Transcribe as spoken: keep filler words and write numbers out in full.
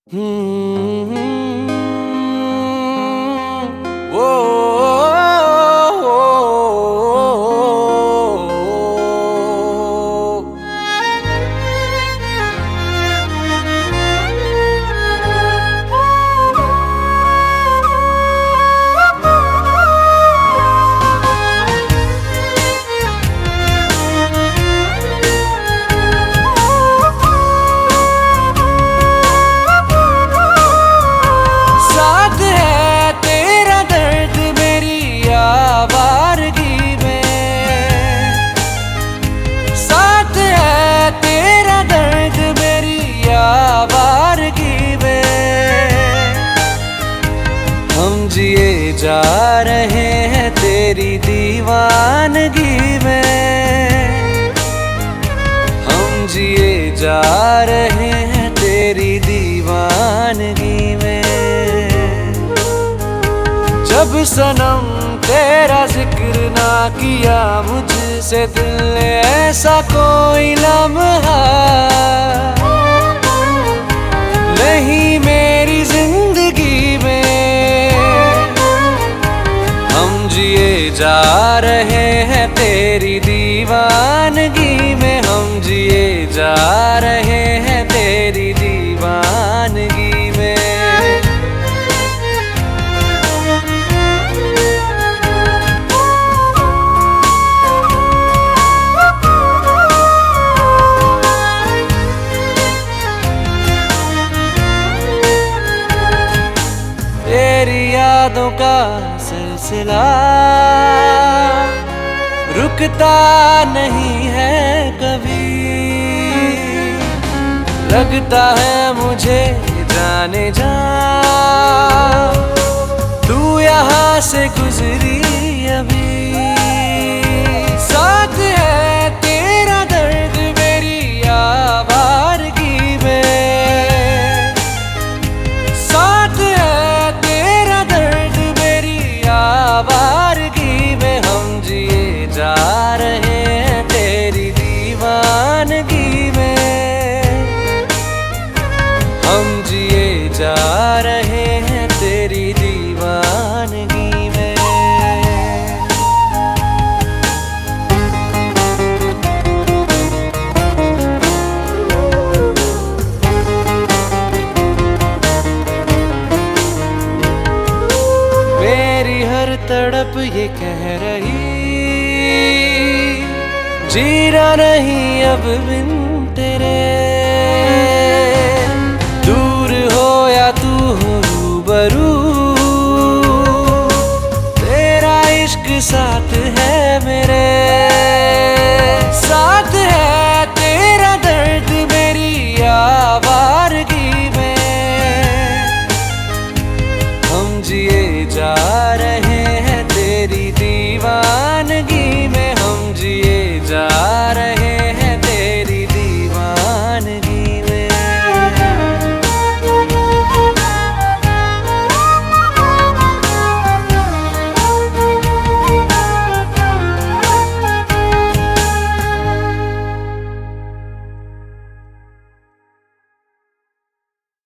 हम्म, वो जिए जा रहे हैं तेरी दीवानगी में, हम जिए जा रहे हैं तेरी दीवानगी में। जब सनम तेरा जिक्र ना किया मुझसे दिल ने ऐसा कोई लम्हा नहीं मेरी जिंदगी में। हम जिए जा रहे हैं तेरी दीवानगी में, हम जिए जा रहे हैं तेरी दीवानगी में। तेरी यादों का सिलसिला रुकता नहीं है कभी, लगता है मुझे जाने जा तू यहाँ से गुजरी अभी। साथ है तेरा दर्द मेरी आवारगी में, साथ है तेरा दर्द मेरी आवारगी में। हम जिए जा रहे हैं तेरी दीवानगी में, हम जिए जा रहे हैं तेरी दीवानगी में। मेरी हर तड़प ये कह रही जीना नहीं अब बिन तेरे, दूर हो या तू हो रूबरू